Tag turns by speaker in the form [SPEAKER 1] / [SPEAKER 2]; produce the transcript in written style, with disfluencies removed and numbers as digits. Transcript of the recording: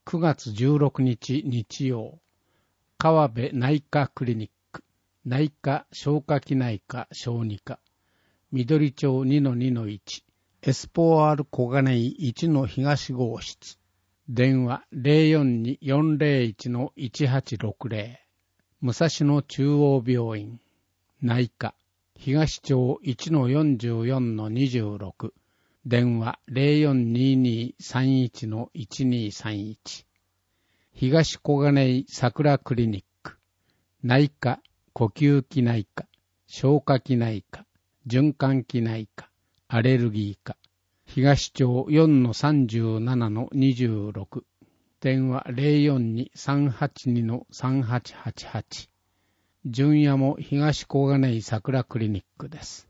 [SPEAKER 1] 9月16日日曜、川辺内科クリニック、内科消化器内科小児科、緑町 2-2-1、エスポール小金井1の東号室、電話 042-401-1860、武蔵野中央病院、内科、東町 1-44-26、電話 0422-31-1231、東小金井桜クリニック、内科、呼吸器内科、消化器内科、循環器内科、アレルギー科、東町 4-37-26、電話 042-382-3888、順谷も東小金井桜クリニックです。